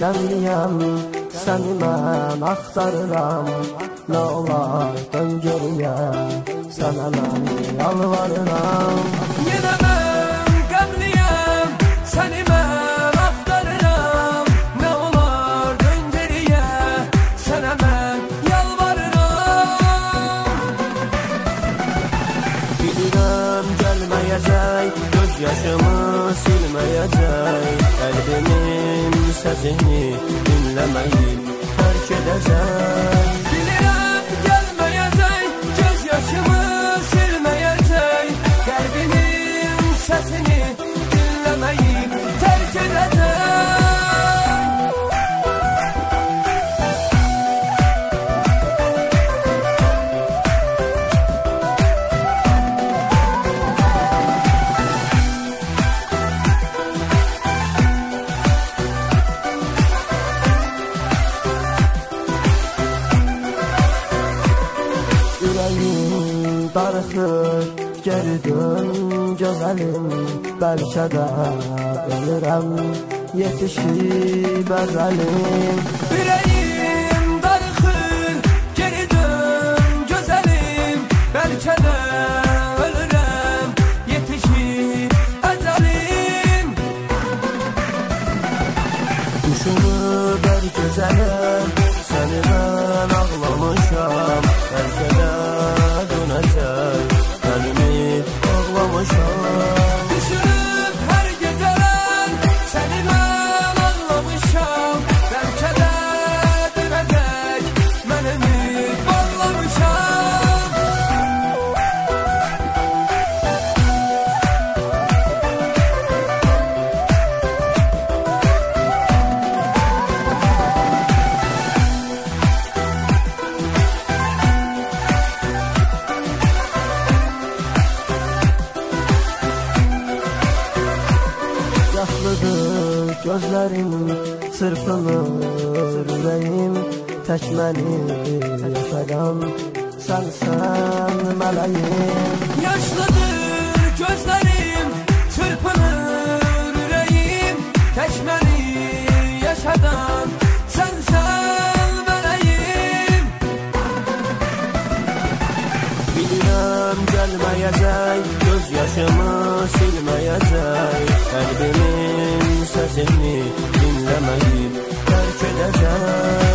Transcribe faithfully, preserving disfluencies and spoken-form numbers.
Qəmliyəm, səni mən axtarıram. Nə olar dön geriyə, sənə mən yalvarıram. Yenə mən qəmliyəm, səni mən axtarıram. Nə olar dön geriyə, sənə mən yalvarıram. Bilirəm gəlməyəcək, göz yaşımı silməyəcək. Qəlbimin səsini dinləməyib tərk edəcək. Bilirəm gəlməyəcək, göz yaşımı silməyəcək. Qəlbinin səsini dinləməyib tərk edəcək. Ürəyim darıxır, geri dön gözəlim. Bəlkə də ölürəm, yetişib əzəlim. Ürəyim darıxır, geri dön gözəlim. Bəlkə də ölürəm, yetişib əcəlim. Düşünüb hər gözəlim, səni mən ağlamışam. Bəlkə də dönəcək, qəlbimi bağlamışam. Düşünüb hər gecələr, səni mən ağlamışam. Bəlkə də dönəcək, mən ümid bağlamışam. Yaşlıdır gözlərim, çırpınır ürəyim. Tək məni yaşadan sənsən mələyim. Yaşlıdır gözlərim, çırpınır ürəyim. Tək məni yaşadan sənsən mələyim. Bilirəm gəlməyəcək, göz yaşımı silməyəcək. Qəlbimin səsini dinləməyib tərk edəcək.